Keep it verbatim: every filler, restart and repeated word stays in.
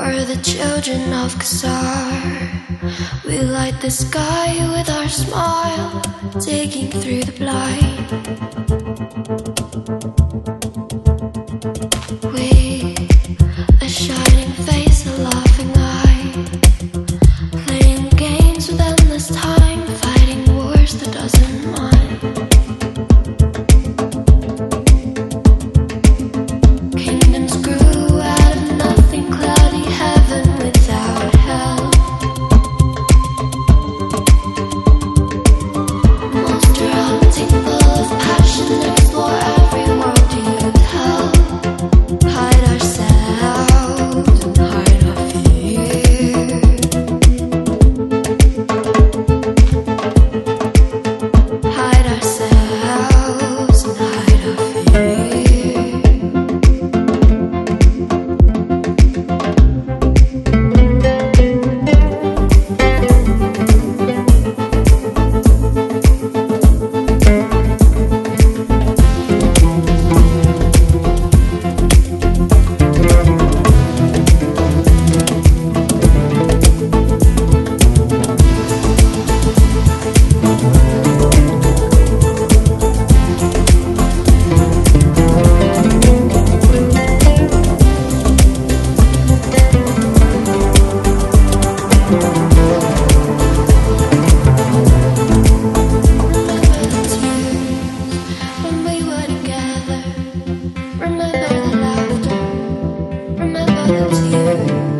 We're the children of Kasar. We light the sky with our smile, digging through the blind. We, a shining face, a laughing eye, playing games with endless time, fighting wars that doesn't mind. Kingdoms grew out of nothing, cloudy heaven without hell. Monster hunting full of passion, explore every world you tell. Hide ourselves and hide our fear. Hide ourselves and hide our fear. Remember the laughter, remember the tears.